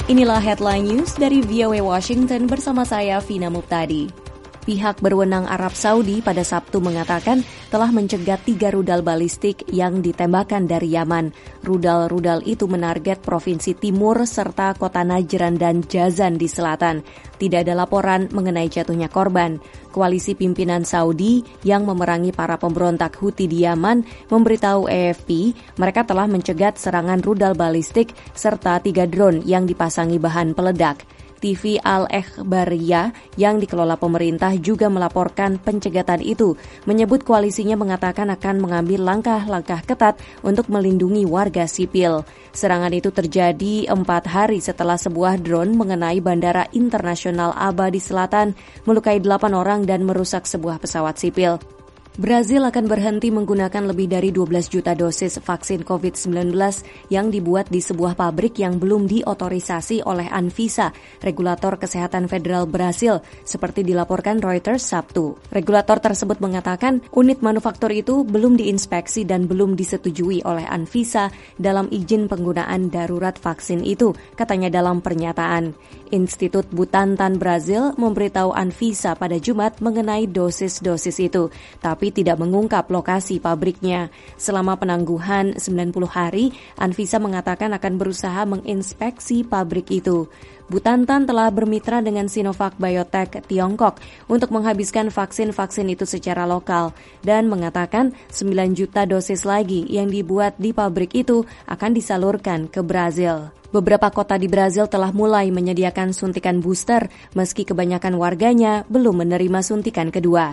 Inilah Headline News dari VOA Washington bersama saya, Vina Muptadi. Pihak berwenang Arab Saudi pada Sabtu mengatakan telah mencegat 3 rudal balistik yang ditembakkan dari Yaman. Rudal-rudal itu menarget Provinsi Timur serta kota Najran dan Jazan di selatan. Tidak ada laporan mengenai jatuhnya korban. Koalisi pimpinan Saudi yang memerangi para pemberontak Houthi di Yaman memberitahu AFP mereka telah mencegat serangan rudal balistik serta 3 drone yang dipasangi bahan peledak. TV Al-Ikhbariyah yang dikelola pemerintah juga melaporkan pencegatan itu, menyebut koalisinya mengatakan akan mengambil langkah-langkah ketat untuk melindungi warga sipil. Serangan itu terjadi 4 hari setelah sebuah drone mengenai Bandara Internasional Aba di selatan, melukai 8 orang dan merusak sebuah pesawat sipil. Brazil akan berhenti menggunakan lebih dari 12 juta dosis vaksin COVID-19 yang dibuat di sebuah pabrik yang belum diotorisasi oleh Anvisa, regulator kesehatan federal Brazil, seperti dilaporkan Reuters Sabtu. Regulator tersebut mengatakan unit manufaktur itu belum diinspeksi dan belum disetujui oleh Anvisa dalam izin penggunaan darurat vaksin itu, katanya dalam pernyataan. Institut Butantan Brazil memberitahu Anvisa pada Jumat mengenai dosis-dosis itu, tapi tidak mengungkap lokasi pabriknya. Selama penangguhan 90 hari, Anvisa mengatakan akan berusaha menginspeksi pabrik itu. Butantan telah bermitra dengan Sinovac Biotech Tiongkok untuk menghabiskan vaksin-vaksin itu secara lokal dan mengatakan 9 juta dosis lagi yang dibuat di pabrik itu akan disalurkan ke Brazil. Beberapa kota di Brazil telah mulai menyediakan suntikan booster meski kebanyakan warganya belum menerima suntikan kedua.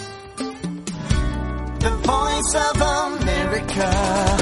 The Voice of America.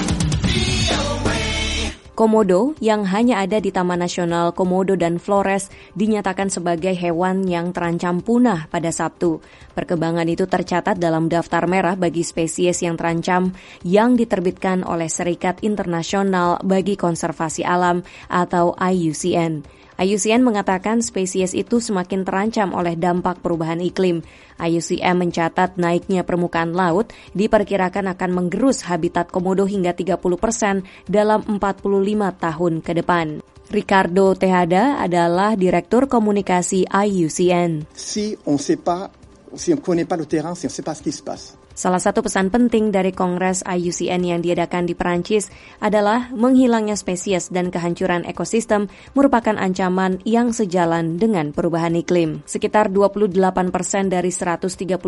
Komodo yang hanya ada di Taman Nasional Komodo dan Flores dinyatakan sebagai hewan yang terancam punah pada Sabtu. Perkembangan itu tercatat dalam daftar merah bagi spesies yang terancam yang diterbitkan oleh Serikat Internasional bagi Konservasi Alam atau IUCN. IUCN mengatakan spesies itu semakin terancam oleh dampak perubahan iklim. IUCN mencatat naiknya permukaan laut diperkirakan akan menggerus habitat komodo hingga 30% dalam 45 tahun ke depan. Ricardo Tejada adalah Direktur Komunikasi IUCN. Si on connaît pas le terrain, si on sait pas ce qui se passe. Salah satu pesan penting dari Kongres IUCN yang diadakan di Perancis adalah menghilangnya spesies dan kehancuran ekosistem merupakan ancaman yang sejalan dengan perubahan iklim. Sekitar 28% dari 138.000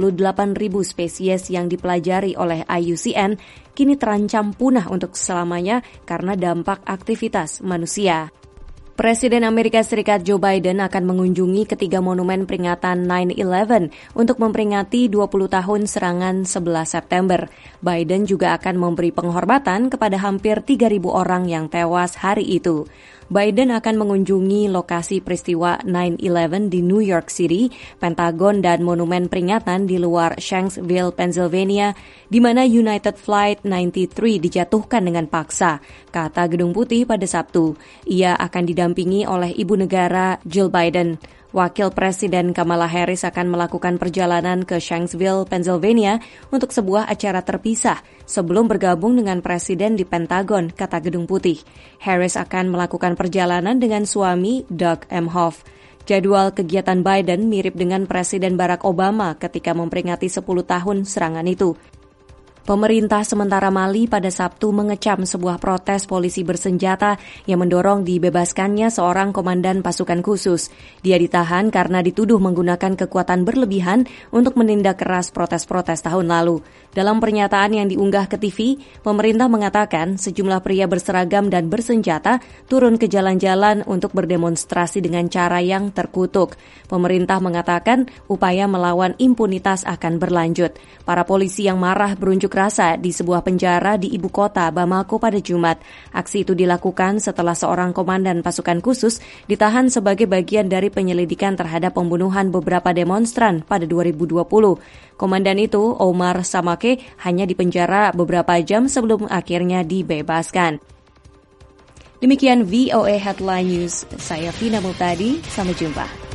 spesies yang dipelajari oleh IUCN kini terancam punah untuk selamanya karena dampak aktivitas manusia. Presiden Amerika Serikat Joe Biden akan mengunjungi ketiga monumen peringatan 9/11 untuk memperingati 20 tahun serangan 11 September. Biden juga akan memberi penghormatan kepada hampir 3.000 orang yang tewas hari itu. Biden akan mengunjungi lokasi peristiwa 9/11 di New York City, Pentagon, dan monumen peringatan di luar Shanksville, Pennsylvania, di mana United Flight 93 dijatuhkan dengan paksa, kata Gedung Putih pada Sabtu. Ia akan didampingi oleh Ibu Negara Jill Biden. Wakil Presiden Kamala Harris akan melakukan perjalanan ke Shanksville, Pennsylvania untuk sebuah acara terpisah sebelum bergabung dengan Presiden di Pentagon, kata Gedung Putih. Harris akan melakukan perjalanan dengan suami Doug Emhoff. Jadwal kegiatan Biden mirip dengan Presiden Barack Obama ketika memperingati 10 tahun serangan itu. Pemerintah sementara Mali pada Sabtu mengecam sebuah protes polisi bersenjata yang mendorong dibebaskannya seorang komandan pasukan khusus. Dia ditahan karena dituduh menggunakan kekuatan berlebihan untuk menindak keras protes-protes tahun lalu. Dalam pernyataan yang diunggah ke TV, pemerintah mengatakan sejumlah pria berseragam dan bersenjata turun ke jalan-jalan untuk berdemonstrasi dengan cara yang terkutuk. Pemerintah mengatakan upaya melawan impunitas akan berlanjut. Para polisi yang marah berunjuk rasa di sebuah penjara di ibu kota Bamako pada Jumat. Aksi itu dilakukan setelah seorang komandan pasukan khusus ditahan sebagai bagian dari penyelidikan terhadap pembunuhan beberapa demonstran pada 2020. Komandan itu, Omar Samake, hanya dipenjara beberapa jam sebelum akhirnya dibebaskan. Demikian VOA Headline News. Saya Vina Muptadi, sampai jumpa.